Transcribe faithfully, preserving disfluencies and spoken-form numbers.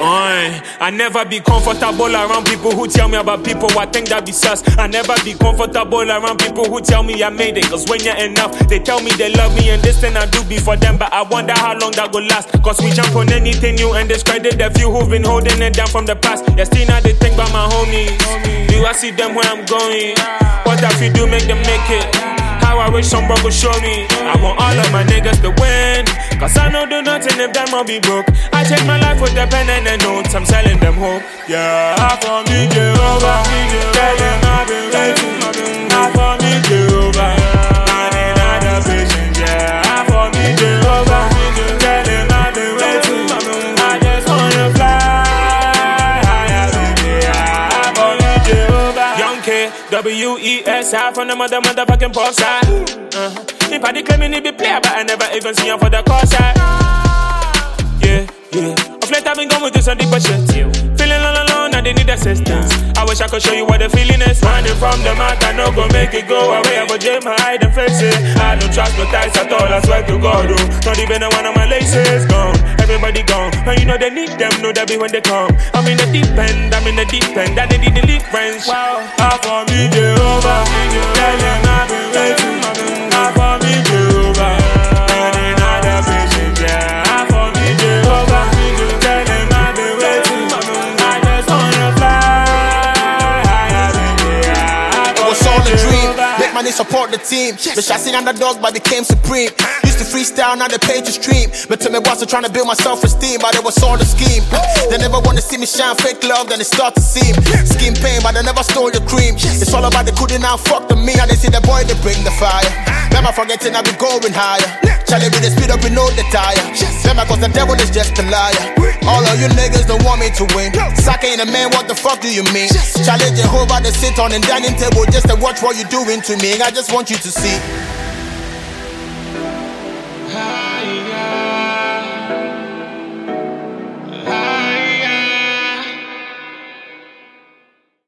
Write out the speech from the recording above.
Uh, I never be comfortable around people who tell me about people I think that be sus. I never be comfortable around people who tell me I made it. Cause when you're enough, they tell me they love me and this thing I do be for them. But I wonder how long that go last. Cause we jump on anything new and discredit the few who've been holding it down from the past. Yeah, still now they think about my homies. Do I see them where I'm going? What if you do make them make it? How I wish some bro would show me. I want all of my niggas to win. Cause I don't do nothing if them all be broke. I take my life with the pen and the notes. I'm selling them hope. Yeah, for me Jehovah. Tell them I've been waiting. For me Jehovah. Not another patient. Yeah, for me Jehovah. Tell them I've been waiting. I just wanna fly higher than the air. For me Jehovah. Young K, W E S I from the mother motherfucking post side. Uh-huh. He probably claiming he be player, but I never even see him for the call side. Yeah, yeah. Of late I've been going with this on deeper shit. Feeling all alone, I didn't need assistance. I wish I could show you what the feeling is. Running from the mouth, I know gon' make it go away. I go jam my hide and face it. I don't trust no ties at all, I swear to God, oh. Not even one of my laces gone. Everybody gone. And you know they need them, know that be when they come. I'm in the deep end, I'm in the deep end. I need the lead friends. Wow. I for me Jehovah. Tell them I've been waiting. I for me Jehovah. And another patient, yeah. I for me Jehovah. Tell them I've been waiting. I just wanna fly higher than the air. It was all a dream. Make money support the team. The chassis underdog but became supreme. Used to freestyle, now they pay to stream. But to me was trying to build my self-esteem, but it was all the scheme. They never wanna see me shine, fake love, then it start to seem. Skin pain, but they never stole the cream. It's all about the couldn't now fuck the me. Now they see the boy, they bring the fire. Never forgetting I be going higher. Charlie with the speed up, we know the tire. Remember cause the devil is just a liar. All of you niggas don't want me to win. Saka ain't a man, what the fuck do you mean? Charlie Jehovah, they sit on the dining table just to watch what you doing to me. I just want you to see